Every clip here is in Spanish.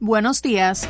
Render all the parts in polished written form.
Buenos días.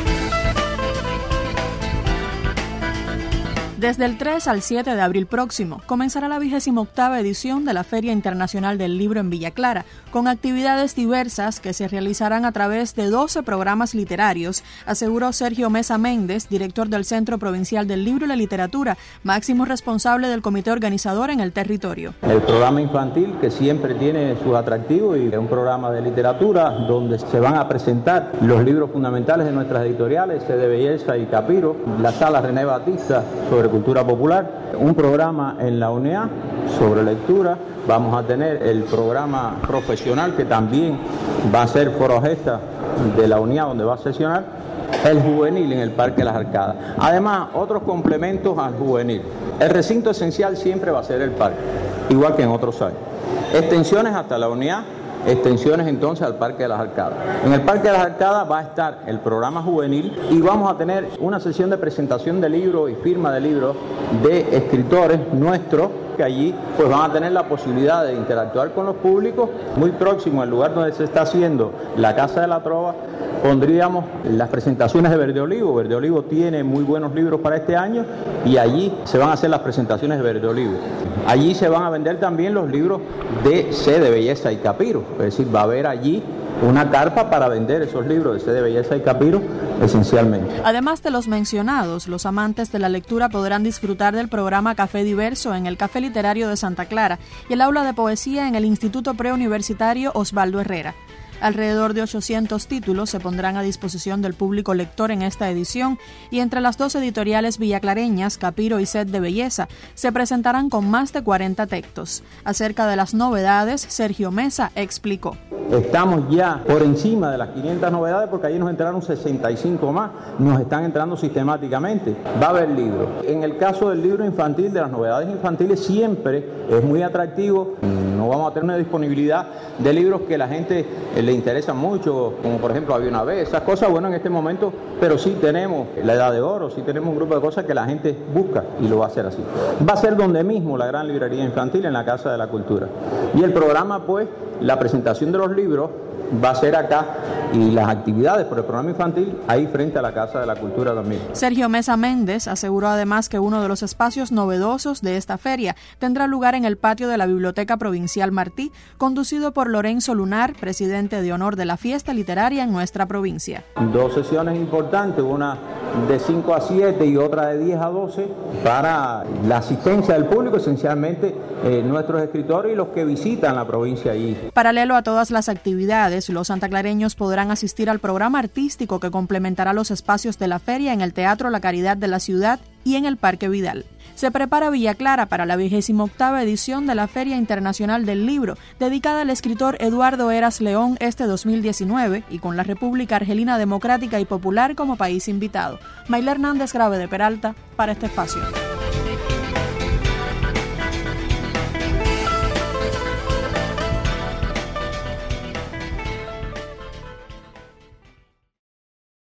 Desde el 3 al 7 de abril próximo comenzará la 28ª edición de la Feria Internacional del Libro en Villa Clara, con actividades diversas que se realizarán a través de 12 programas literarios, aseguró Sergio Mesa Méndez, director del Centro Provincial del Libro y la Literatura, máximo responsable del comité organizador en el territorio. El programa infantil, que siempre tiene sus atractivos, y es un programa de literatura donde se van a presentar los libros fundamentales de nuestras editoriales, C. de Belleza y Capiro, la Sala René Batista sobre cultura popular, un programa en la UNEA sobre lectura, vamos a tener el programa profesional que también va a ser foro gesta de la UNEA donde va a sesionar, el juvenil en el Parque de las Arcadas. Además, otros complementos al juvenil. El recinto esencial siempre va a ser el parque, igual que en otros años. Extensiones hasta la UNEA, extensiones entonces al Parque de las Arcadas. En el Parque de las Arcadas va a estar el programa juvenil y vamos a tener una sesión de presentación de libros y firma de libros de escritores nuestros, que allí pues van a tener la posibilidad de interactuar con los públicos. Muy próximo al lugar donde se está haciendo la Casa de la Trova, pondríamos las presentaciones de Verde Olivo. Verde Olivo tiene muy buenos libros para este año y allí se van a hacer las presentaciones de Verde Olivo. Allí se van a vender también los libros de C. de Belleza y Capiro, es decir, va a haber allí una carpa para vender esos libros de C. de Belleza y Capiro esencialmente. Además de los mencionados, los amantes de la lectura podrán disfrutar del programa Café Diverso en el Café Literario de Santa Clara y el aula de poesía en el Instituto Preuniversitario Osvaldo Herrera. Alrededor de 800 títulos se pondrán a disposición del público lector en esta edición y entre las dos editoriales villaclareñas, Capiro y C. de Belleza, se presentarán con más de 40 textos. Acerca de las novedades, Sergio Mesa explicó. Estamos ya por encima de las 500 novedades porque allí nos entraron 65 más, nos están entrando sistemáticamente. Va a haber libros. En el caso del libro infantil, de las novedades infantiles, siempre es muy atractivo. No vamos a tener una disponibilidad de libros que la gente le interesan mucho, como por ejemplo Había una vez, esas cosas, bueno, en este momento, pero sí tenemos La Edad de Oro, sí tenemos un grupo de cosas que la gente busca y lo va a hacer así. Va a ser donde mismo la gran librería infantil, en la Casa de la Cultura. Y el programa, pues, la presentación de los libros va a ser acá y las actividades por el programa infantil ahí frente a la Casa de la Cultura también. Sergio Mesa Méndez aseguró además que uno de los espacios novedosos de esta feria tendrá lugar en el patio de la Biblioteca Provincial Martí, conducido por Lorenzo Lunar, presidente de honor de la fiesta literaria en nuestra provincia. 2 sesiones importantes, una de 5 a 7 y otra de 10 a 12 para la asistencia del público, esencialmente nuestros escritores y los que visitan la provincia allí. Paralelo a todas las actividades, los santaclareños podrán asistir al programa artístico que complementará los espacios de la feria en el Teatro La Caridad de la ciudad y en el Parque Vidal. Se prepara Villa Clara para la 28ª edición de la Feria Internacional del Libro, dedicada al escritor Eduardo Heras León este 2019 y con la República Argelina Democrática y Popular como país invitado. Mayla Hernández Grave de Peralta para este espacio.